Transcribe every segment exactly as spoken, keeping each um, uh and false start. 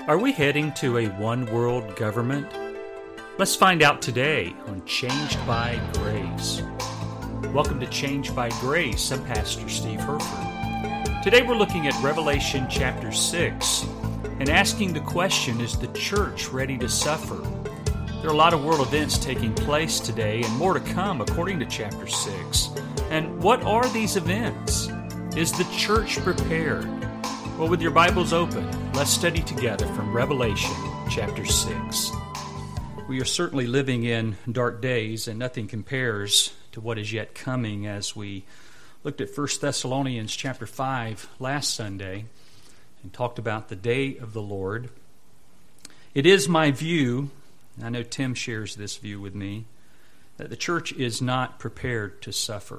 Are we heading to a one-world government? Let's find out today on Changed by Grace. Welcome to Changed by Grace. I'm Pastor Steve Herford. Today we're looking at Revelation chapter six and asking the question, is the church ready to suffer? There are a lot of world events taking place today and more to come according to chapter six. And what are these events? Is the church prepared? Well, with your Bibles open, let's study together from Revelation chapter six. We are certainly living in dark days, and nothing compares to what is yet coming, as we looked at First Thessalonians chapter five last Sunday and talked about the day of the Lord. It is my view, I know Tim shares this view with me, that the church is not prepared to suffer.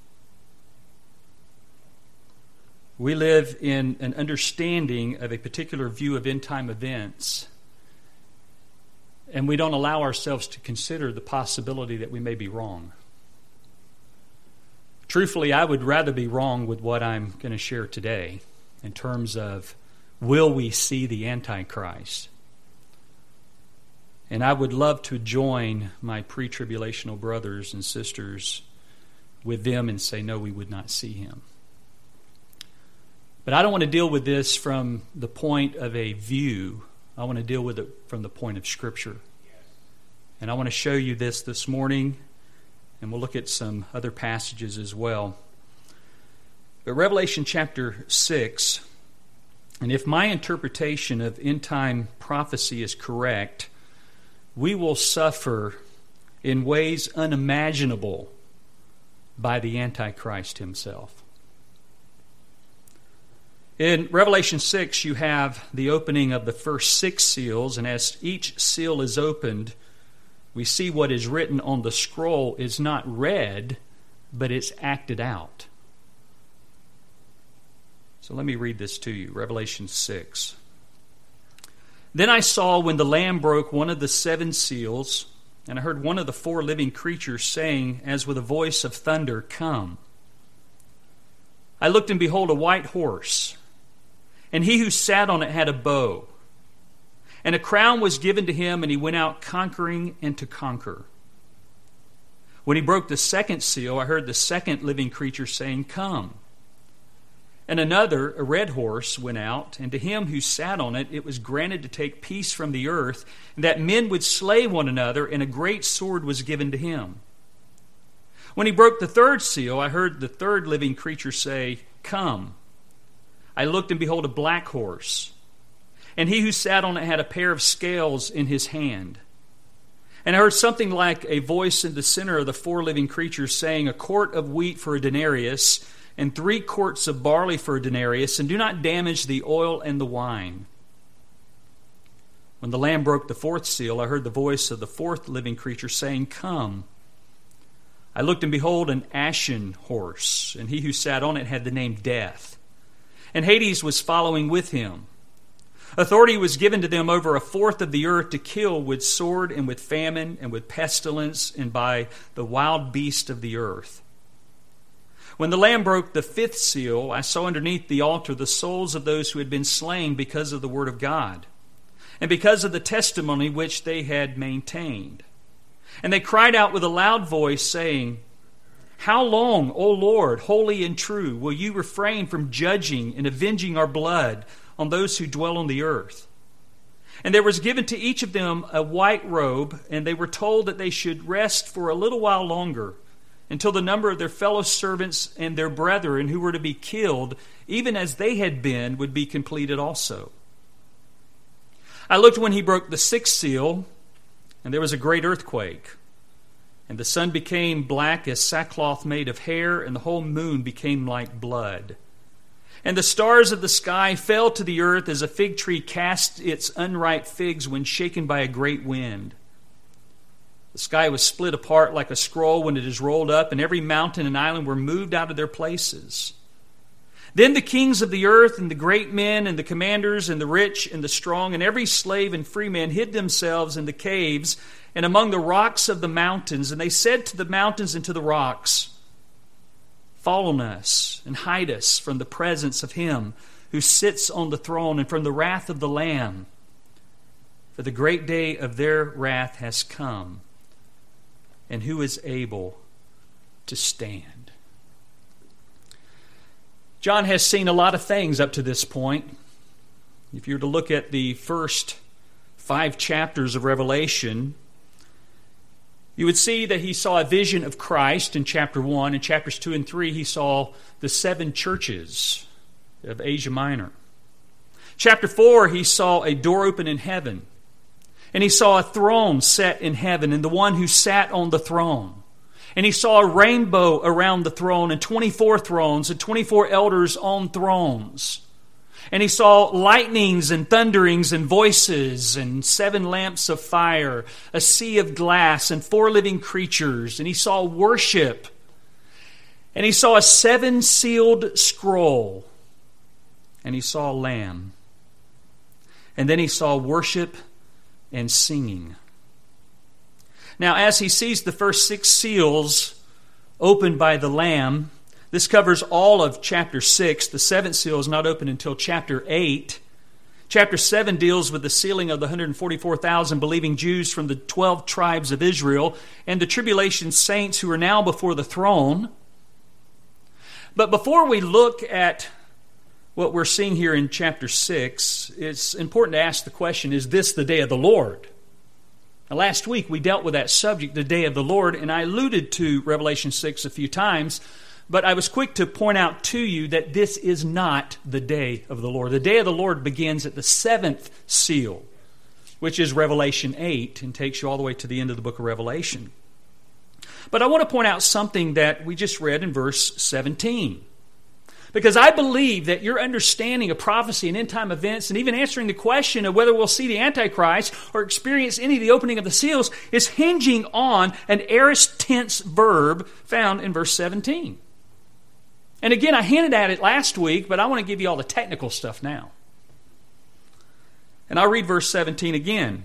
We live in an understanding of a particular view of end-time events, and we don't allow ourselves to consider the possibility that we may be wrong. Truthfully, I would rather be wrong with what I'm going to share today in terms of will we see the Antichrist? And I would love to join my pre-tribulational brothers and sisters with them and say, no, we would not see him. But I don't want to deal with this from the point of a view. I want to deal with it from the point of Scripture. And I want to show you this this morning, and we'll look at some other passages as well. But Revelation chapter six, and if my interpretation of end-time prophecy is correct, we will suffer in ways unimaginable by the Antichrist himself. In Revelation six, you have the opening of the first six seals, and as each seal is opened, we see what is written on the scroll is not read, but it's acted out. So let me read this to you, Revelation six. Then I saw when the Lamb broke one of the seven seals, and I heard one of the four living creatures saying, as with a voice of thunder, "Come." I looked, and behold, a white horse, and he who sat on it had a bow. And a crown was given to him, and he went out conquering and to conquer. When he broke the second seal, I heard the second living creature saying, "Come." And another, a red horse, went out, and to him who sat on it, it was granted to take peace from the earth, and that men would slay one another, and a great sword was given to him. When he broke the third seal, I heard the third living creature say, "Come." I looked, and behold, a black horse, and he who sat on it had a pair of scales in his hand. And I heard something like a voice in the center of the four living creatures saying, "A quart of wheat for a denarius, and three quarts of barley for a denarius, and do not damage the oil and the wine." When the Lamb broke the fourth seal, I heard the voice of the fourth living creature saying, "Come." I looked, and behold, an ashen horse, and he who sat on it had the name Death. And Hades was following with him. Authority was given to them over a fourth of the earth to kill with sword and with famine and with pestilence and by the wild beast of the earth. When the Lamb broke the fifth seal, I saw underneath the altar the souls of those who had been slain because of the word of God and because of the testimony which they had maintained. And they cried out with a loud voice, saying, "How long, O Lord, holy and true, will you refrain from judging and avenging our blood on those who dwell on the earth?" And there was given to each of them a white robe, and they were told that they should rest for a little while longer, until the number of their fellow servants and their brethren who were to be killed, even as they had been, would be completed also. I looked when he broke the sixth seal, and there was a great earthquake. And the sun became black as sackcloth made of hair, and the whole moon became like blood. And the stars of the sky fell to the earth as a fig tree casts its unripe figs when shaken by a great wind. The sky was split apart like a scroll when it is rolled up, and every mountain and island were moved out of their places. Then the kings of the earth and the great men and the commanders and the rich and the strong and every slave and free man hid themselves in the caves and among the rocks of the mountains. And they said to the mountains and to the rocks, "Fall on us and hide us from the presence of him who sits on the throne and from the wrath of the Lamb. For the great day of their wrath has come, and who is able to stand? John has seen a lot of things up to this point. If you were to look at the first five chapters of Revelation, you would see that he saw a vision of Christ in chapter one. In chapters two and three, he saw the seven churches of Asia Minor. Chapter four, he saw a door open in heaven. And he saw a throne set in heaven, and the one who sat on the throne. And he saw a rainbow around the throne, and twenty-four thrones, and twenty-four elders on thrones. And he saw lightnings and thunderings and voices, and seven lamps of fire, a sea of glass, and four living creatures. And he saw worship. And he saw a seven-sealed scroll. And he saw a lamb. And then he saw worship and singing. Now, as he sees the first six seals opened by the Lamb, this covers all of chapter six. The seventh seal is not opened until chapter eight. Chapter seven deals with the sealing of the one hundred forty-four thousand believing Jews from the twelve tribes of Israel and the tribulation saints who are now before the throne. But before we look at what we're seeing here in chapter six, it's important to ask the question, is this the day of the Lord? Now, last week we dealt with that subject, the day of the Lord, and I alluded to Revelation six a few times, but I was quick to point out to you that this is not the day of the Lord. The day of the Lord begins at the seventh seal, which is Revelation eight, and takes you all the way to the end of the book of Revelation. But I want to point out something that we just read in verse seventeen. Because I believe that your understanding of prophecy and end-time events, and even answering the question of whether we'll see the Antichrist or experience any of the opening of the seals, is hinging on an aorist tense verb found in verse seventeen. And again, I hinted at it last week, but I want to give you all the technical stuff now. And I'll read verse seventeen again.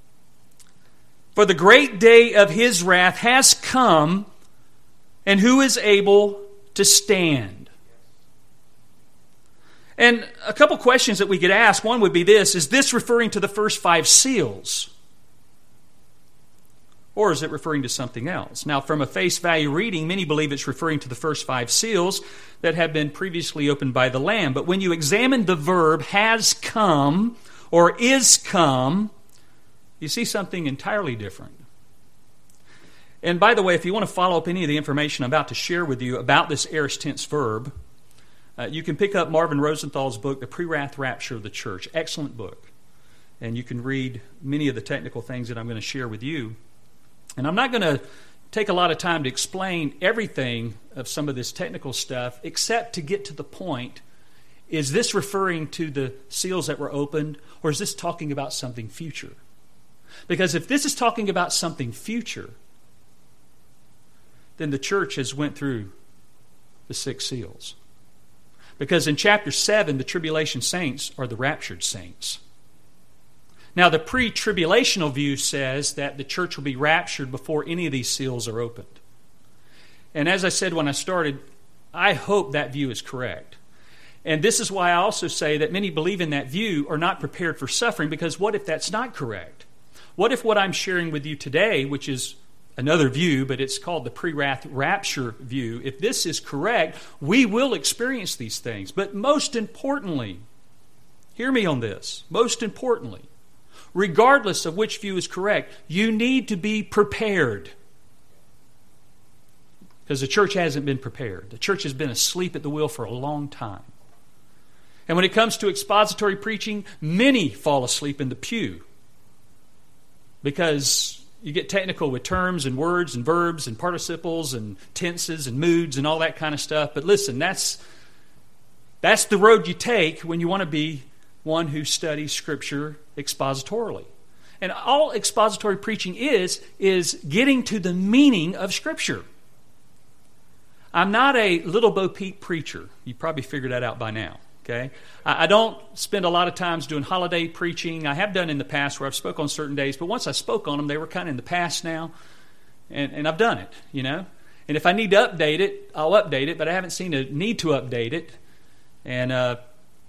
For the great day of his wrath has come, and who is able to stand? And a couple questions that we could ask. One would be this: is this referring to the first five seals? Or is it referring to something else? Now, from a face value reading, many believe it's referring to the first five seals that have been previously opened by the Lamb. But when you examine the verb has come or is come, you see something entirely different. And by the way, if you want to follow up any of the information I'm about to share with you about this aorist tense verb, Uh, you can pick up Marvin Rosenthal's book, The Pre-Wrath Rapture of the Church. Excellent book. And you can read many of the technical things that I'm going to share with you. And I'm not going to take a lot of time to explain everything of some of this technical stuff, except to get to the point, is this referring to the seals that were opened, or is this talking about something future? Because if this is talking about something future, then the church has went through the six seals. Because in chapter seven, the tribulation saints are the raptured saints. Now, the pre-tribulational view says that the church will be raptured before any of these seals are opened. And as I said when I started, I hope that view is correct. And this is why I also say that many believe in that view are not prepared for suffering, because what if that's not correct? What if what I'm sharing with you today, which is another view, but it's called the pre-wrath rapture view, if this is correct, we will experience these things. But most importantly, hear me on this, most importantly, regardless of which view is correct, you need to be prepared. Because the church hasn't been prepared. The church has been asleep at the wheel for a long time. And when it comes to expository preaching, many fall asleep in the pew. Because you get technical with terms and words and verbs and participles and tenses and moods and all that kind of stuff. But listen, that's that's the road you take when you want to be one who studies Scripture expositorily. And all expository preaching is, is getting to the meaning of Scripture. I'm not a Little Bo Peep preacher. You probably figured that out by now. Okay, I don't spend a lot of times doing holiday preaching. I have done in the past where I've spoke on certain days, but once I spoke on them, they were kind of in the past now, and, and I've done it, you know. And if I need to update it, I'll update it, but I haven't seen a need to update it. And uh,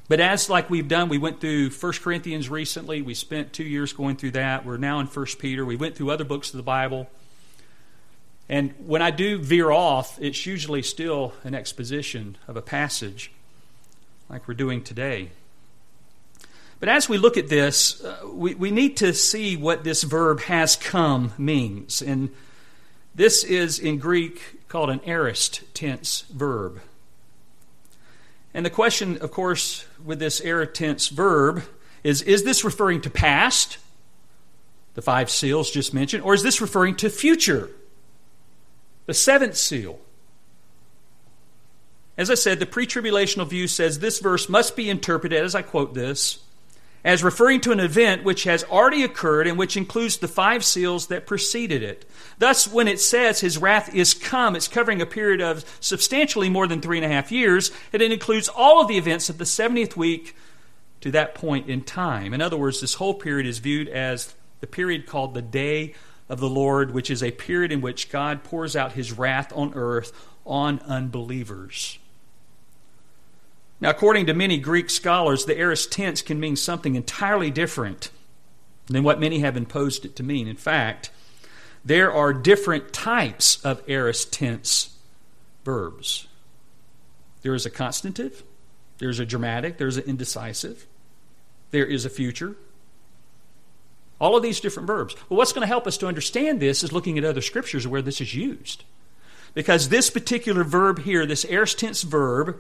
But as like we've done, we went through First Corinthians recently. We spent two years going through that. We're now in First Peter. We went through other books of the Bible. And when I do veer off, it's usually still an exposition of a passage like we're doing today. But as we look at this, uh, we, we need to see what this verb has come means. And this is in Greek called an aorist tense verb. And the question, of course, with this aorist tense verb is, is this referring to past, the five seals just mentioned, or is this referring to future, the seventh seal? As I said, the pre-tribulational view says this verse must be interpreted, as I quote this, as referring to an event which has already occurred and which includes the five seals that preceded it. Thus, when it says his wrath is come, it's covering a period of substantially more than three and a half years, and it includes all of the events of the seventieth week to that point in time. In other words, this whole period is viewed as the period called the Day of the Lord, which is a period in which God pours out his wrath on earth on unbelievers. Now, according to many Greek scholars, the aorist tense can mean something entirely different than what many have imposed it to mean. In fact, there are different types of aorist tense verbs. There is a constantive, there's a dramatic, there's an indecisive, there is a future. All of these different verbs. Well, what's going to help us to understand this is looking at other scriptures where this is used. Because this particular verb here, this aorist tense verb,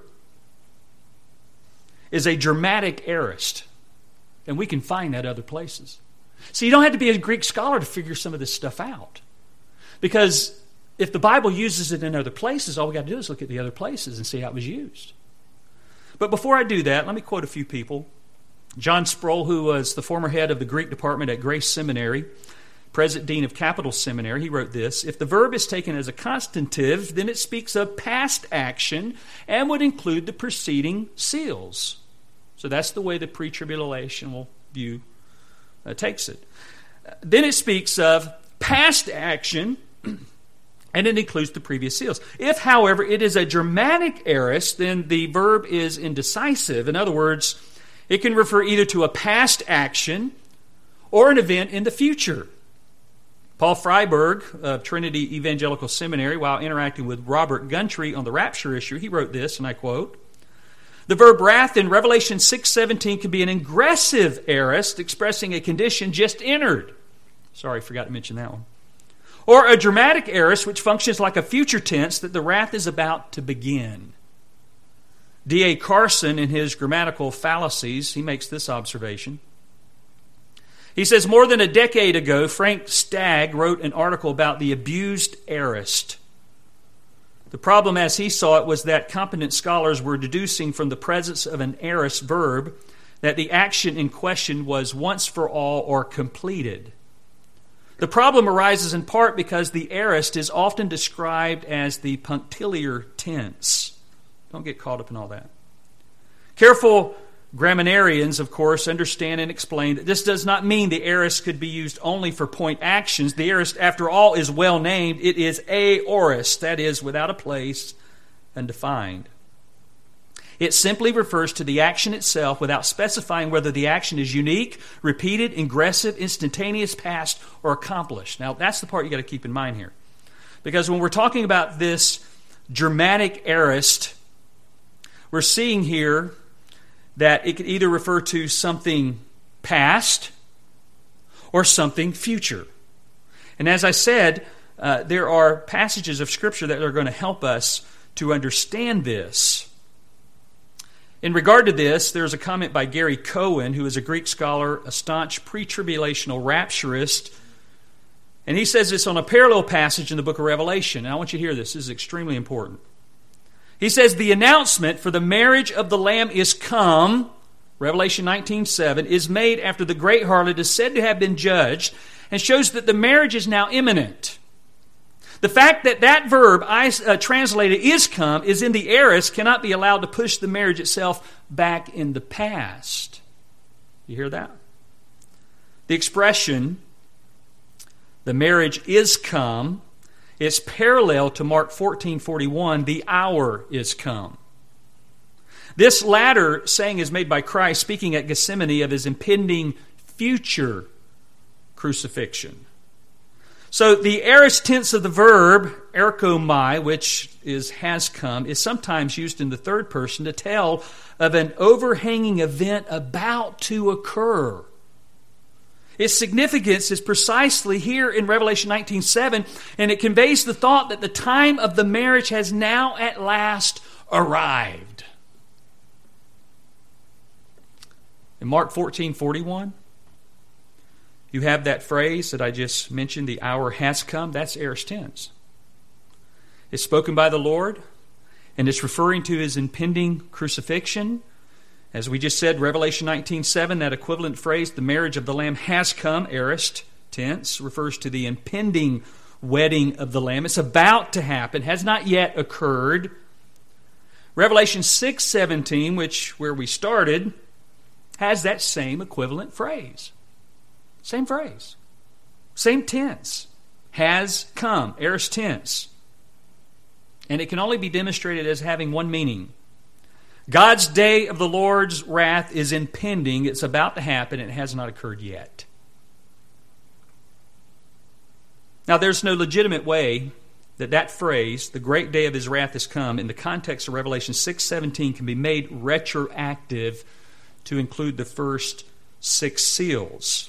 is a dramatic aorist. And we can find that other places. So you don't have to be a Greek scholar to figure some of this stuff out. Because if the Bible uses it in other places, all we got to do is look at the other places and see how it was used. But before I do that, let me quote a few people. John Sproul, who was the former head of the Greek department at Grace Seminary, present dean of Capital Seminary, he wrote this: if the verb is taken as a constantive, then it speaks of past action and would include the preceding seals. So that's the way the pre-tribulational view uh, takes it. Then it speaks of past action and it includes the previous seals. If, however, it is a dramatic aorist, then the verb is indecisive. In other words, it can refer either to a past action or an event in the future. Paul Freiberg of Trinity Evangelical Seminary, while interacting with Robert Gundry on the rapture issue, he wrote this, and I quote, "The verb wrath in Revelation six seventeen can be an ingressive aorist expressing a condition just entered." Sorry, forgot to mention that one. Or a dramatic aorist which functions like a future tense that the wrath is about to begin. D A Carson, in his Grammatical Fallacies, he makes this observation. He says, more than a decade ago, Frank Stagg wrote an article about the abused aorist. The problem, as he saw it, was that competent scholars were deducing from the presence of an aorist verb that the action in question was once for all or completed. The problem arises in part because the aorist is often described as the punctiliar tense. Don't get caught up in all that. Careful grammarians, of course, understand and explain that this does not mean the aorist could be used only for point actions. The aorist, after all, is well named. It is aorist, that is, without a place, undefined. It simply refers to the action itself without specifying whether the action is unique, repeated, ingressive, instantaneous, past, or accomplished. Now, that's the part you got to keep in mind here. Because when we're talking about this dramatic aorist, we're seeing here that it could either refer to something past or something future. And as I said, uh, there are passages of Scripture that are going to help us to understand this. In regard to this, there's a comment by Gary Cohen, who is a Greek scholar, a staunch pre-tribulational rapturist, and he says this on a parallel passage in the book of Revelation. And I want you to hear this. This is extremely important. He says, the announcement for the marriage of the Lamb is come, Revelation nineteen seven, is made after the great harlot is said to have been judged and shows that the marriage is now imminent. The fact that that verb, I uh, translated is come, is in the aorist cannot be allowed to push the marriage itself back in the past. You hear that? The expression, the marriage is come, it's parallel to Mark fourteen forty-one, the hour is come. This latter saying is made by Christ speaking at Gethsemane of his impending future crucifixion. So the aorist tense of the verb, erchomai, which is has come, is sometimes used in the third person to tell of an overhanging event about to occur. Its significance is precisely here in Revelation nineteen seven, and it conveys the thought that the time of the marriage has now at last arrived. In Mark fourteen forty-one, you have that phrase that I just mentioned, the hour has come. That's aorist tense. It's spoken by the Lord, and it's referring to his impending crucifixion. As we just said, Revelation nineteen seven, that equivalent phrase, the marriage of the Lamb has come, aorist tense, refers to the impending wedding of the Lamb. It's about to happen, has not yet occurred. Revelation six seventeen, which where we started, has that same equivalent phrase. Same phrase. Same tense. Has come, aorist tense. And it can only be demonstrated as having one meaning. God's day of the Lord's wrath is impending. It's about to happen. It has not occurred yet. Now, there's no legitimate way that that phrase, the great day of his wrath has come, in the context of Revelation six seventeen, can be made retroactive to include the first six seals.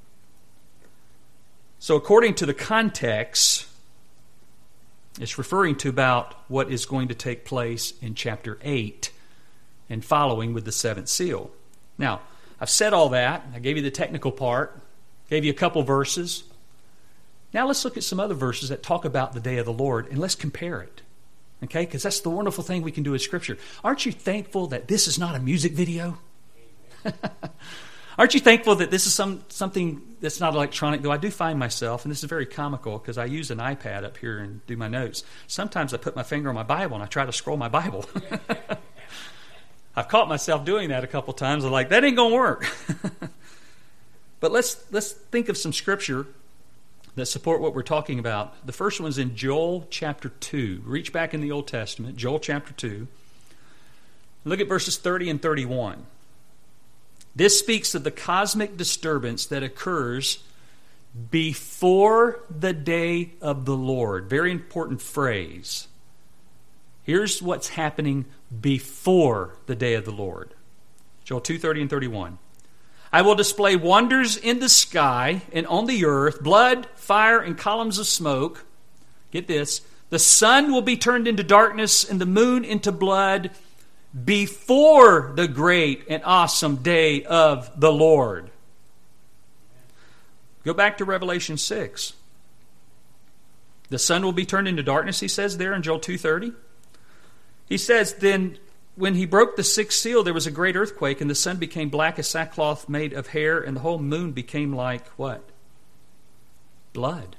So according to the context, it's referring to about what is going to take place in chapter eight and following with the seventh seal. Now, I've said all that. I gave you the technical part, gave you a couple verses. Now let's look at some other verses that talk about the day of the Lord, and let's compare it. Okay? Because that's the wonderful thing we can do with Scripture. Aren't you thankful that this is not a music video? Aren't you thankful that this is some something that's not electronic? Though I do find myself, and this is very comical because I use an iPad up here and do my notes. Sometimes I put my finger on my Bible and I try to scroll my Bible. I've caught myself doing that a couple times. I'm like, that ain't going to work. But let's let's think of some scripture that support what we're talking about. The first one's in Joel chapter two. Reach back in the Old Testament, Joel chapter two. Look at verses thirty and thirty-one. This speaks of the cosmic disturbance that occurs before the day of the Lord. Very important phrase. Here's what's happening before the day of the Lord. Joel two, thirty and thirty-one. I will display wonders in the sky and on the earth, blood, fire, and columns of smoke. Get this. The sun will be turned into darkness and the moon into blood before the great and awesome day of the Lord. Go back to Revelation six. The sun will be turned into darkness, he says there in Joel two thirty. He says, then when he broke the sixth seal, there was a great earthquake, and the sun became black as sackcloth made of hair, and the whole moon became like what? Blood.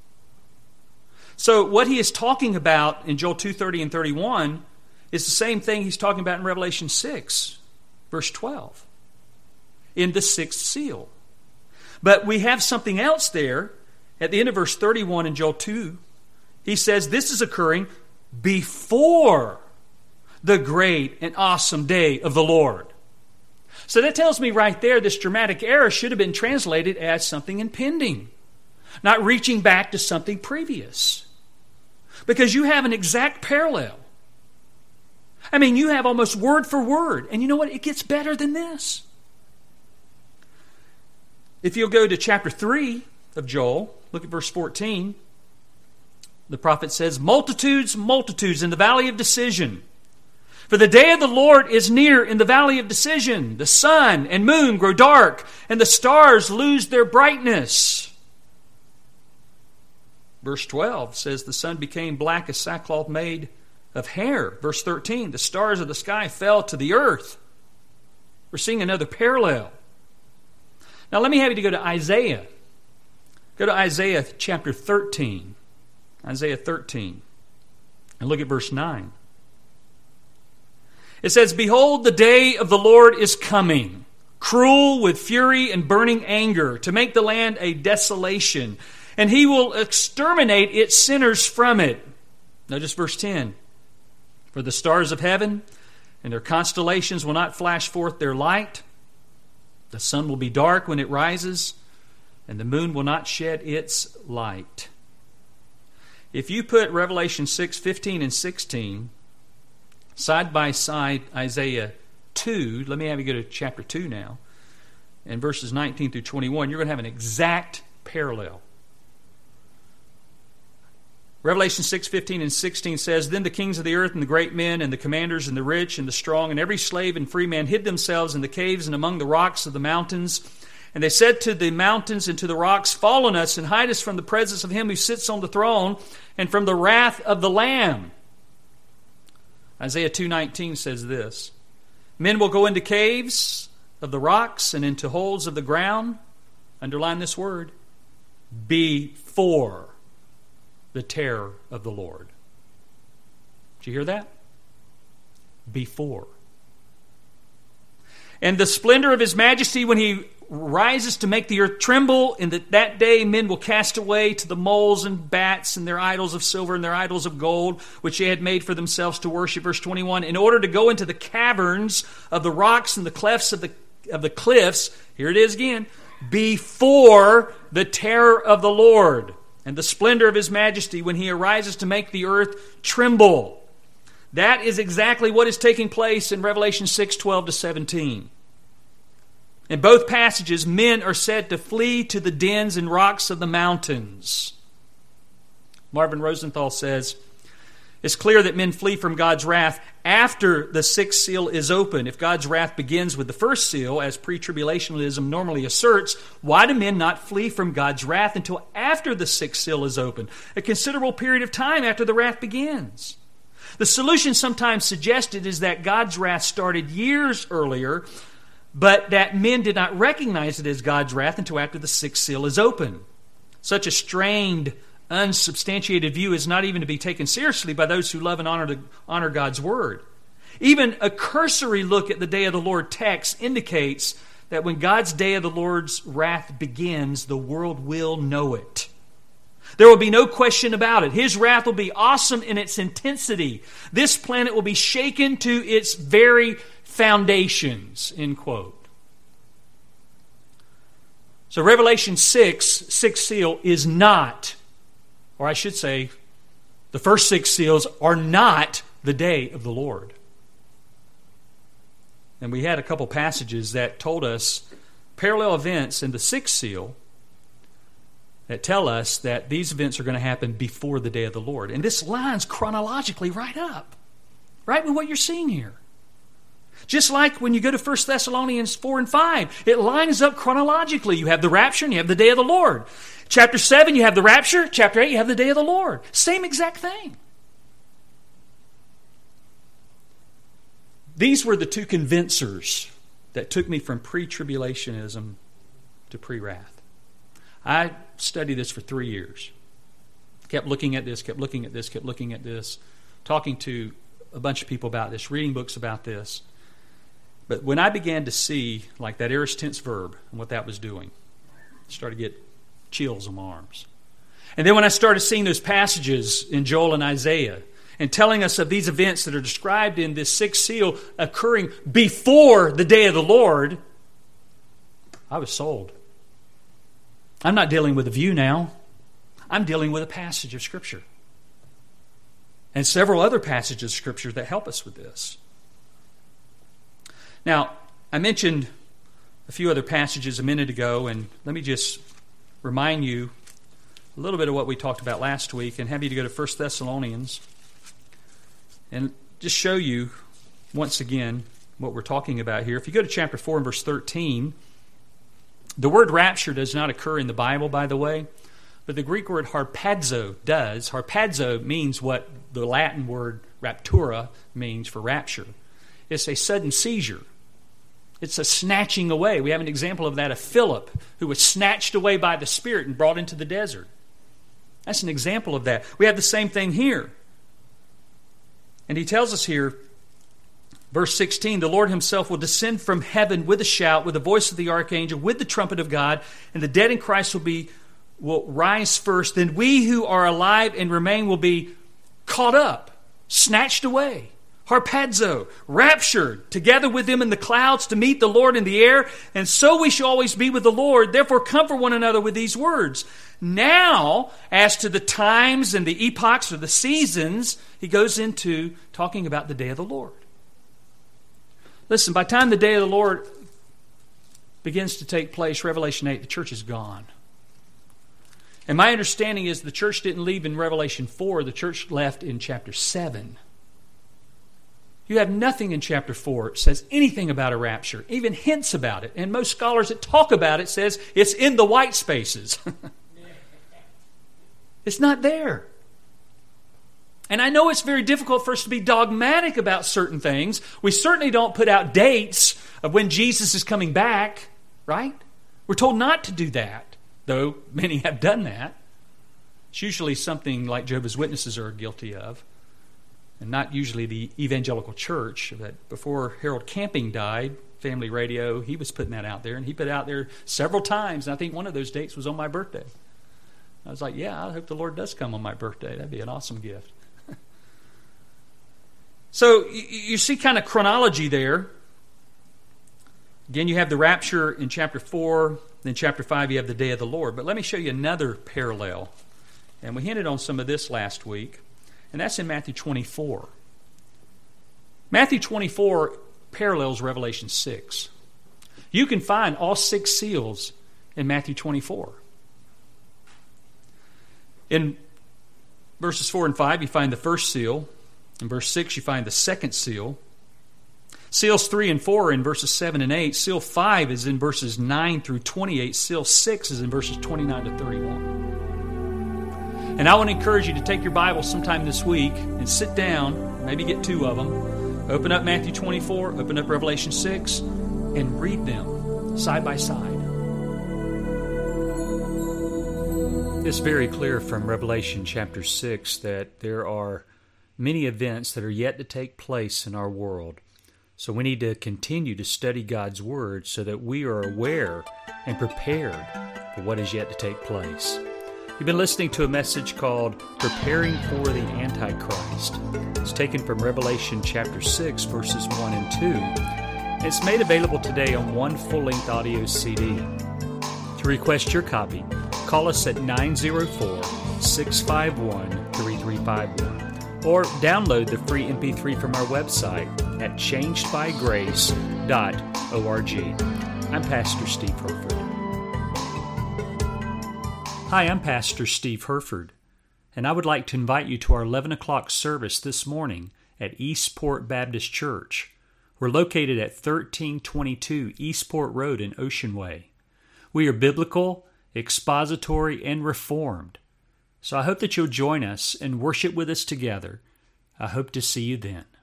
So what he is talking about in Joel two thirty and thirty-one is the same thing he's talking about in Revelation six, verse twelve, in the sixth seal. But we have something else there. At the end of verse thirty-one in Joel two, he says this is occurring before the great and awesome day of the Lord. So that tells me right there this dramatic error should have been translated as something impending, not reaching back to something previous. Because you have an exact parallel. I mean, you have almost word for word. And you know what? It gets better than this. If you'll go to chapter three of Joel, look at verse fourteen. The prophet says, multitudes, multitudes in the valley of decision. For the day of the Lord is near in the valley of decision. The sun and moon grow dark, and the stars lose their brightness. Verse twelve says, the sun became black as sackcloth made of hair. Verse thirteen, the stars of the sky fell to the earth. We're seeing another parallel. Now let me have you to go to Isaiah. Go to Isaiah chapter thirteen. Isaiah thirteen. And look at verse nine. It says, behold, the day of the Lord is coming, cruel with fury and burning anger, to make the land a desolation, and he will exterminate its sinners from it. Notice verse ten. For the stars of heaven and their constellations will not flash forth their light. The sun will be dark when it rises, and the moon will not shed its light. If you put Revelation six, fifteen and sixteen side by side Isaiah two, let me have you go to chapter two now, and verses nineteen through twenty-one, you're going to have an exact parallel. Revelation six, fifteen and sixteen says, Then the kings of the earth and the great men and the commanders and the rich and the strong and every slave and free man hid themselves in the caves and among the rocks of the mountains. And they said to the mountains and to the rocks, Fall on us and hide us from the presence of him who sits on the throne and from the wrath of the Lamb. Isaiah two nineteen says this, Men will go into caves of the rocks and into holes of the ground. Underline this word, before the terror of the Lord. Did you hear that? Before. And the splendor of his majesty when he rises to make the earth tremble. In that, that day men will cast away to the moles and bats and their idols of silver and their idols of gold, which they had made for themselves to worship. Verse twenty-one, in order to go into the caverns of the rocks and the clefts of the, of the cliffs, here it is again, before the terror of the Lord and the splendor of his majesty when he arises to make the earth tremble. That is exactly what is taking place in Revelation six, twelve to seventeen. In both passages, men are said to flee to the dens and rocks of the mountains. Marvin Rosenthal says, it's clear that men flee from God's wrath after the sixth seal is open. If God's wrath begins with the first seal, as pre-tribulationism normally asserts, why do men not flee from God's wrath until after the sixth seal is open? A considerable period of time after the wrath begins. The solution sometimes suggested is that God's wrath started years earlier, but that men did not recognize it as God's wrath until after the sixth seal is open. Such a strained, unsubstantiated view is not even to be taken seriously by those who love and honor, to, honor God's Word. Even a cursory look at the Day of the Lord text indicates that when God's Day of the Lord's wrath begins, the world will know it. There will be no question about it. His wrath will be awesome in its intensity. This planet will be shaken to its very foundations, end quote. So Revelation six, sixth seal, is not, or I should say, the first six seals are not the day of the Lord. And we had a couple passages that told us parallel events in the sixth seal that tell us that these events are going to happen before the day of the Lord. And this lines chronologically right up, right with what you're seeing here. Just like when you go to First Thessalonians four and five, it lines up chronologically. You have the rapture and you have the day of the Lord. Chapter seven, you have the rapture. Chapter eight, you have the day of the Lord. Same exact thing. These were the two convincers that took me from pre-tribulationism to pre-wrath. I studied this for three years. Kept looking at this, kept looking at this, kept looking at this, talking to a bunch of people about this, reading books about this. But when I began to see like that aorist tense verb and what that was doing, I started to get chills on my arms. And then when I started seeing those passages in Joel and Isaiah and telling us of these events that are described in this sixth seal occurring before the day of the Lord, I was sold. I'm not dealing with a view now. I'm dealing with a passage of Scripture. And several other passages of Scripture that help us with this. Now, I mentioned a few other passages a minute ago, and let me just remind you a little bit of what we talked about last week and have you to go to First Thessalonians and just show you once again what we're talking about here. If you go to chapter four and verse thirteen, the word rapture does not occur in the Bible, by the way, but the Greek word harpazo does. Harpazo means what the Latin word raptura means for rapture. It's a sudden seizure. It's a snatching away. We have an example of that of Philip, who was snatched away by the Spirit and brought into the desert. That's an example of that. We have the same thing here. And he tells us here, verse sixteen, the Lord himself will descend from heaven with a shout, with the voice of the archangel, with the trumpet of God, and the dead in Christ will be will rise first. Then we who are alive and remain will be caught up, snatched away. harpazo, raptured, together with them in the clouds to meet the Lord in the air, and so we shall always be with the Lord. Therefore comfort one another with these words. Now, as to the times and the epochs or the seasons, he goes into talking about the day of the Lord. Listen, by the time the day of the Lord begins to take place, Revelation eight, the church is gone. And my understanding is the church didn't leave in Revelation four, the church left in chapter seven. You have nothing in chapter four that says anything about a rapture, even hints about it. And most scholars that talk about it says it's in the white spaces. It's not there. And I know it's very difficult for us to be dogmatic about certain things. We certainly don't put out dates of when Jesus is coming back, right? We're told not to do that, though many have done that. It's usually something like Jehovah's Witnesses are guilty of, and not usually the evangelical church. That before Harold Camping died, Family Radio, he was putting that out there, and he put it out there several times, and I think one of those dates was on my birthday. I was like, yeah, I hope the Lord does come on my birthday. That'd be an awesome gift. So you see kind of chronology there. Again, you have the rapture in chapter four. Then chapter five, you have the day of the Lord. But let me show you another parallel. And we hinted on some of this last week. And that's in Matthew twenty-four. Matthew twenty-four parallels Revelation six. You can find all six seals in Matthew twenty-four. In verses four and five, you find the first seal. In verse six, you find the second seal. Seals three and four are in verses seven and eight. Seal five is in verses nine through twenty-eight. Seal six is in verses twenty-nine to thirty-one. And I want to encourage you to take your Bible sometime this week and sit down, maybe get two of them. Open up Matthew twenty-four, open up Revelation six, and read them side by side. It's very clear from Revelation chapter six that there are many events that are yet to take place in our world. So we need to continue to study God's Word so that we are aware and prepared for what is yet to take place. You've been listening to a message called Preparing for the Antichrist. It's taken from Revelation chapter six, verses one and two. It's made available today on one full-length audio C D. To request your copy, call us at nine oh four, six five one, three three five one. Or download the free M P three from our website at changed by grace dot org. I'm Pastor Steve Herford. Hi, I'm Pastor Steve Herford, and I would like to invite you to our eleven o'clock service this morning at Eastport Baptist Church. We're located at thirteen twenty-two Eastport Road in Ocean Way. We are biblical, expository, and reformed. So I hope that you'll join us and worship with us together. I hope to see you then.